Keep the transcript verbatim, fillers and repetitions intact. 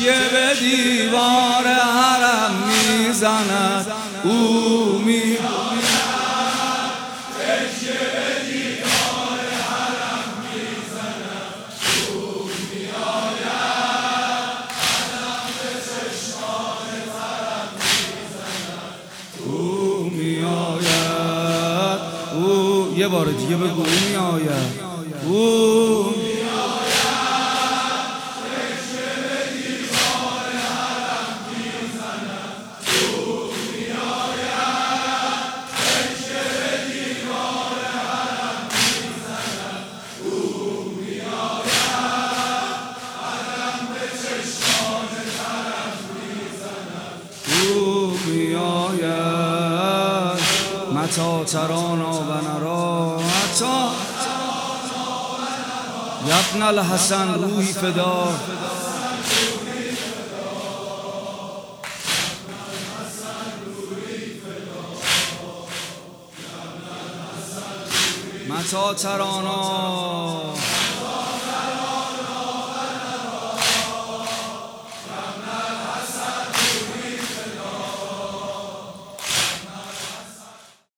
تکیه به دیوار حرم میزند او می یه بار دیگه بگو او می آید او می آید تکیه به دیوار حرم میزند او می آید تکیه به دیوار حرم میزند او می آید قدم به چشمان حرم میزند او می آید متى ترانا و نرا متى یا ابن الحسن روحی فدا متى ترانا